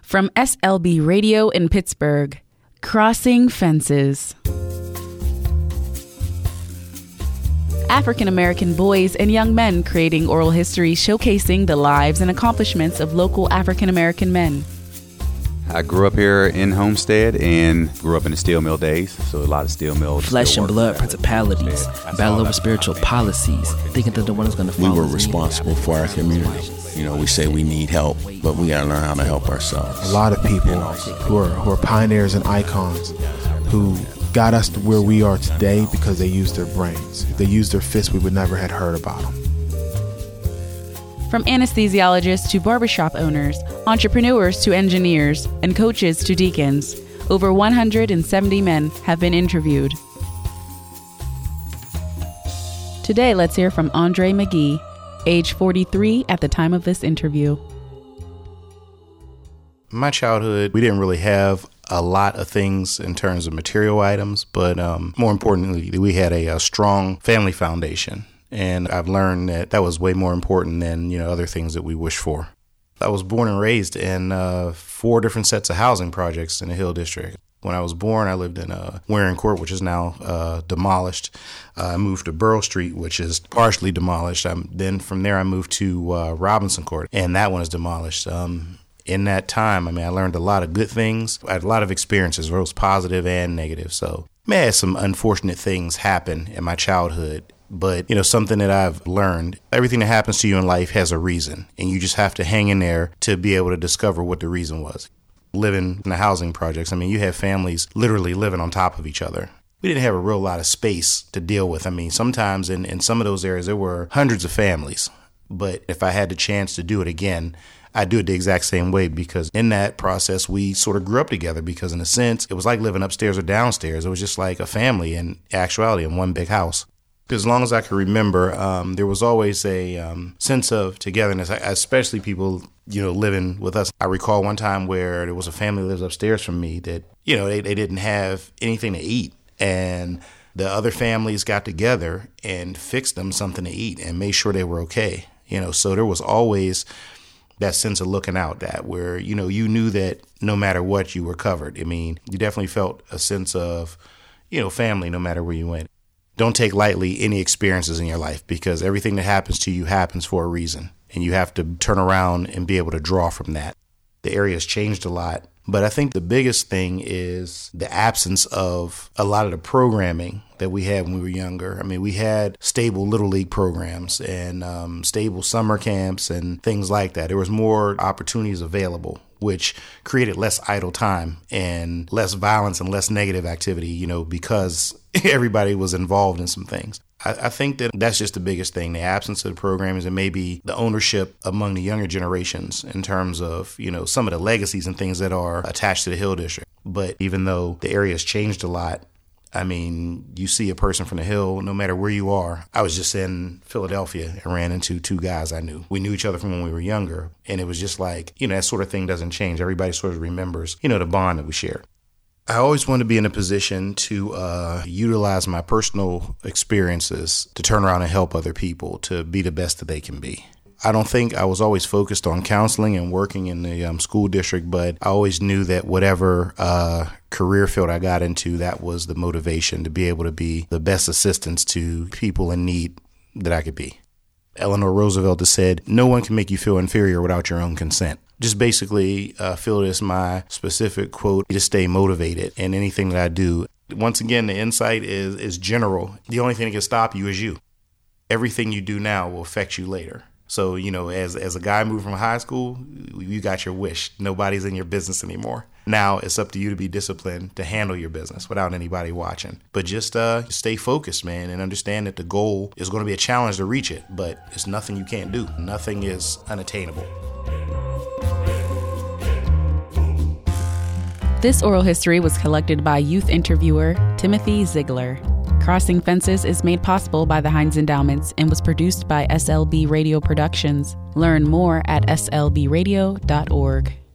From SLB Radio in Pittsburgh, Crossing Fences. African American boys and young men creating oral history showcasing the lives and accomplishments of local African American men. I grew up here in Homestead and grew up in the steel mill days, so a lot of steel mills. Flesh and blood principalities, battle over spiritual policies, thinking that the one is going to follow. We were responsible for our community. You know, we say we need help, but we got to learn how to help ourselves. A lot of people who are pioneers and icons who got us to where we are today because they used their brains. If they used their fists, we would never have heard about them. From anesthesiologists to barbershop owners, entrepreneurs to engineers, and coaches to deacons, over 170 men have been interviewed. Today, let's hear from Andre McGee, age 43 at the time of this interview. My childhood, we didn't really have a lot of things in terms of material items, but more importantly, we had a strong family foundation. And I've learned that was way more important than, other things that we wish for. I was born and raised in 4 different sets of housing projects in the Hill District. When I was born, I lived in Warren Court, which is now demolished. I moved to Burl Street, which is partially demolished. Then from there, I moved to Robinson Court, and that one is demolished. In that time, I learned a lot of good things. I had a lot of experiences, both positive and negative. So I had some unfortunate things happen in my childhood. But, something that I've learned, everything that happens to you in life has a reason, and you just have to hang in there to be able to discover what the reason was. Living in the housing projects, you have families literally living on top of each other. We didn't have a real lot of space to deal with. Sometimes in some of those areas, there were hundreds of families. But if I had the chance to do it again, I'd do it the exact same way, because in that process, we sort of grew up together, because in a sense, it was like living upstairs or downstairs. It was just like a family in actuality in one big house. As long as I can remember, there was always a sense of togetherness, especially people, living with us. I recall one time where there was a family that lives upstairs from me that, they didn't have anything to eat. And the other families got together and fixed them something to eat and made sure they were okay. So there was always that sense of looking out, that where, you knew that no matter what, you were covered. You definitely felt a sense of, family no matter where you went. Don't take lightly any experiences in your life, because everything that happens to you happens for a reason, and you have to turn around and be able to draw from that. The area has changed a lot, but I think the biggest thing is the absence of a lot of the programming that we had when we were younger. We had stable Little League programs and stable summer camps and things like that. There was more opportunities available, which created less idle time and less violence and less negative activity, because everybody was involved in some things. I think that that's just the biggest thing, the absence of the programs, and maybe the ownership among the younger generations in terms of, some of the legacies and things that are attached to the Hill District. But even though the area has changed a lot, you see a person from the Hill, no matter where you are. I was just in Philadelphia and ran into 2 guys I knew. We knew each other from when we were younger, and it was just like, that sort of thing doesn't change. Everybody sort of remembers, the bond that we share. I always want to be in a position to utilize my personal experiences to turn around and help other people to be the best that they can be. I don't think I was always focused on counseling and working in the school district, but I always knew that whatever career field I got into, that was the motivation to be able to be the best assistance to people in need that I could be. Eleanor Roosevelt has said, "No one can make you feel inferior without your own consent." Just basically feel this my specific quote, to stay motivated in anything that I do. Once again, the insight is general. The only thing that can stop you is you. Everything you do now will affect you later. So, as a guy moved from high school, you got your wish. Nobody's in your business anymore. Now it's up to you to be disciplined to handle your business without anybody watching. But just stay focused, man, and understand that the goal is going to be a challenge to reach it, but it's nothing you can't do. Nothing is unattainable. This oral history was collected by youth interviewer Timothy Ziegler. Crossing Fences is made possible by the Heinz Endowments and was produced by SLB Radio Productions. Learn more at slbradio.org.